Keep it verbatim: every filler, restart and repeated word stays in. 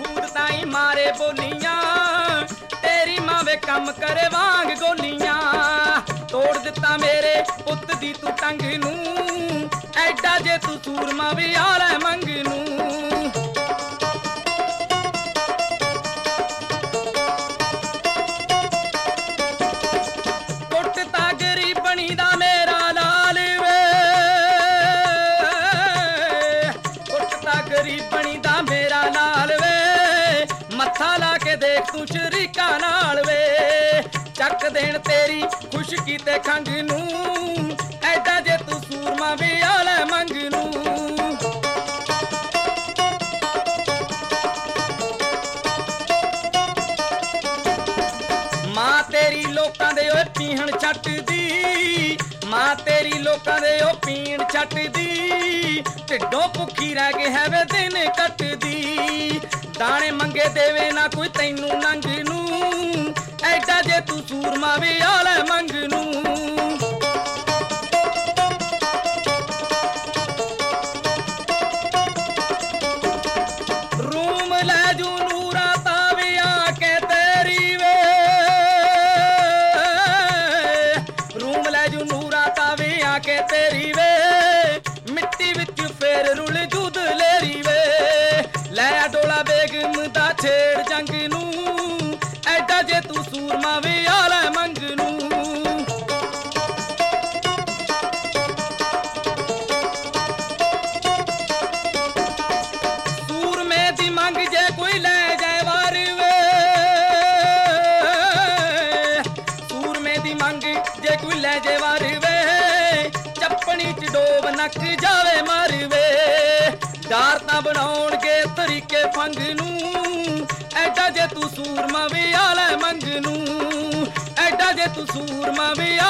कूद ताई मारे बोलियां, तेरी मां वे कम करे वांग गोलियां। तोड़ दिता मेरे पुत दी तू टंग नू, ऐडा जे तू सूरमा भी आले मंग नू। कुटता गरीबनी दा मेरा लाल वे, कुटता गरीबनी दा मेरा लाल वे, मत्था ला के देख तू शरीका नाल वे। चक देन तेरी खुशकी ते खंग नू, ऐडा जे तू सूरमा भी आले मंग नू। मां तेरी लोकां दे ओए पीहण छट दी, मां तेरी लोकां दे ओ पीण छट दी, ढिड्डों भुखी रह के है वे दिन कट दी। दाने मंगे देवे ना कोई तैनू नंग नू, ऐडा जे तू सूरमा भी आले मंग नू। रूम लै जू नूरा तावी आके तेरी वे, रूम लै जू नूरा तावी आके तेरी वे, मिट्टी विच फेर रुल जुद लेरी वे। लै डोला बेगम दा छेड़ जंग नू, ऐडा जे तू सूरमा भी आले मंग नू। सूरमे दी मंग जे कोई ले जाए वार वे, सूरमे दी मंग जे कोई ले जाए वार वे, चप्पनी च डोब नक जावे मार वे। डार तां बनाउणगे तरीके फंग नू, ऐडा जे तू सूरमा भी आले मंग नू, ऐडा जे तू सूरमा भी